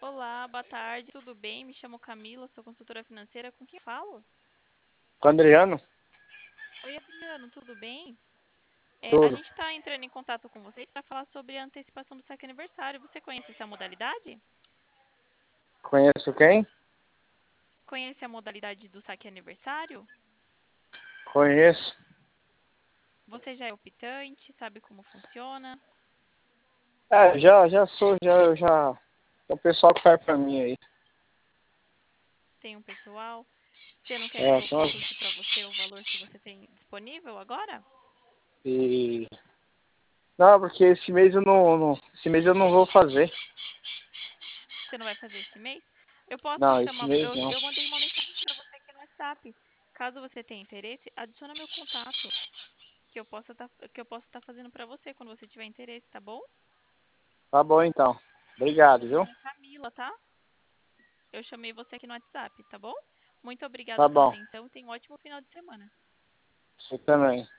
Olá, boa tarde, tudo bem? Me chamo Camila, sou consultora financeira. Com quem eu falo? Com o Adriano? Oi, Adriano, tudo bem? A Tudo. gente está entrando em contato com vocês para falar sobre a antecipação do saque aniversário. Você conhece essa modalidade? Conheço quem? Conhece a modalidade do saque aniversário? Conheço. Você já é optante, sabe como funciona? Já sou, já. É o pessoal que faz pra mim aí. Tem um pessoal? Você não quer que É, eu são consulte para você o valor que você tem disponível agora? e... Não, porque esse mês eu não vou fazer. Você não vai fazer esse mês? Eu posso Não, esse chamar. mês não. Eu mandei uma mensagem para você aqui no WhatsApp. Caso você tenha interesse, adiciona meu contato, que eu possa estar fazendo para você quando você tiver interesse, tá bom? Tá bom então. Obrigado, Meu viu? nome é Camila, tá? Eu chamei você aqui no WhatsApp, tá bom? Muito obrigada Tá pela bom. atenção e tenha um ótimo final de semana. Você também.